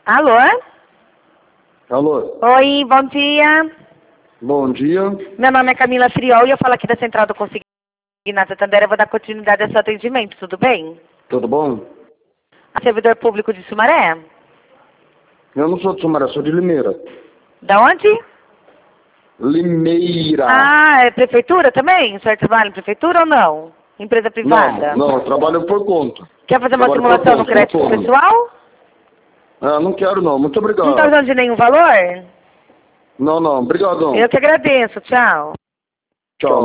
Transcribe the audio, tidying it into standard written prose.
Alô? Alô? Oi, bom dia. Bom dia. Meu nome é Camila Friol e eu falo aqui da Central do Consignado Tandera. Eu vou dar continuidade ao seu atendimento, tudo bem? Tudo bom? Servidor público de Sumaré? Eu não sou de Sumaré, sou de Limeira. Da onde? Limeira. Ah, é prefeitura também? O senhor trabalha em prefeitura ou não? Empresa privada? Não, eu trabalho por conta. Quer fazer uma Trabalho por simulação no conta, crédito autônomo. pessoal? Ah, não quero não, muito Não está obrigado. usando de nenhum valor? Não, obrigadão. Eu que agradeço, tchau. Tchau.